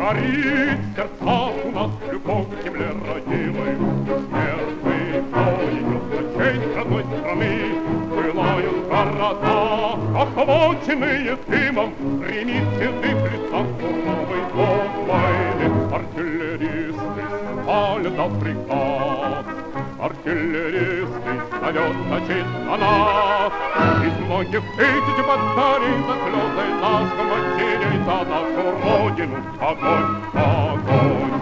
Горит в сердцах у нас любовь к земле родимой. Смертный бой идет за честь родной страны. Пылают города, охваченные дымом, гремит в седых лицах суровый бог войны. Артиллеристы палят на приказ, артиллеристы снаряд летит на нас. Из многих тысяч батарей за слезы наших матерей, за нашу родину огонь, огонь.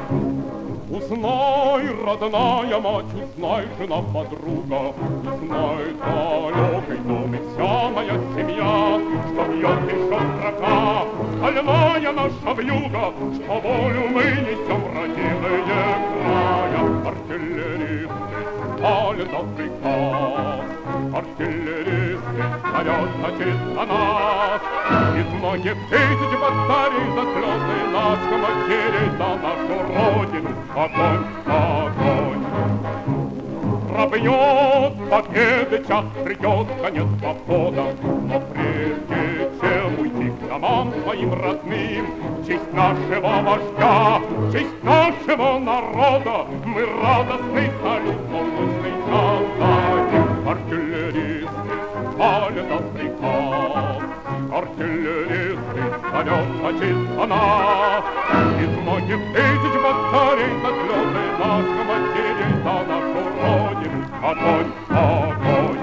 Узнай, родная мать, узнай, жена, подруга, узнай, далекой доме вся моя семья, что бьет еще строка, стальная наша вьюга, что волю мы несем, родимые края. Артиллеристы палят на приказ, артиллеристы снаряд летит на нас. Из многих тысяч батарей за слезы наших матерей, за нашу родину огонь, огонь. Пробьет победы час, придет конец похода, но прежде чем уйти к домам своим родным, в честь нашего вождя, в честь нашего народа, мы радостный салют воздушный отдадим. Артиллеристы палят на приказ, артиллеристы снаряд летит на нас. Из многих тысяч батарей за слезы наших матерей, за нашу родину огонь, огонь.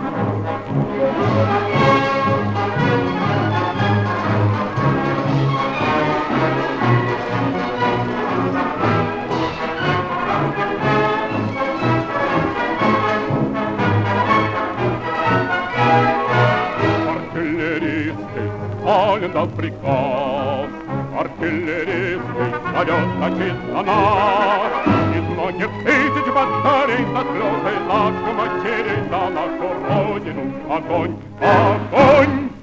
Артиллеристы палят на приказ, артиллеристы снаряд летит на нас. Из многих тысяч батарей за слезы наших матерей, за нашу родину огонь, огонь.